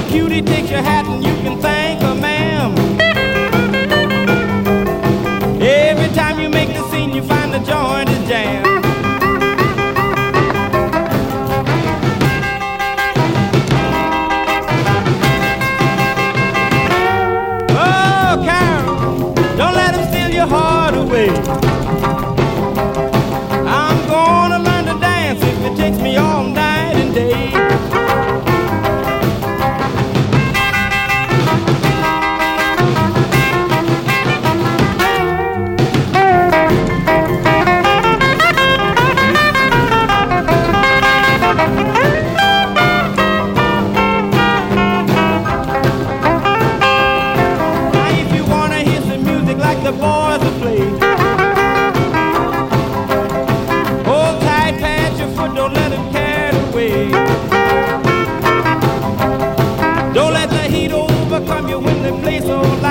Cutie takes your hat and you can thank her, ma'am. Every time you make the scene, you find the joint is jammed. Oh, Carol, don't let him steal your heart away. I'm gonna learn to dance if it takes me all night and day. The boys will play. Hold tight, pat your foot, don't let it carry away. Don't let the heat overcome you when they play so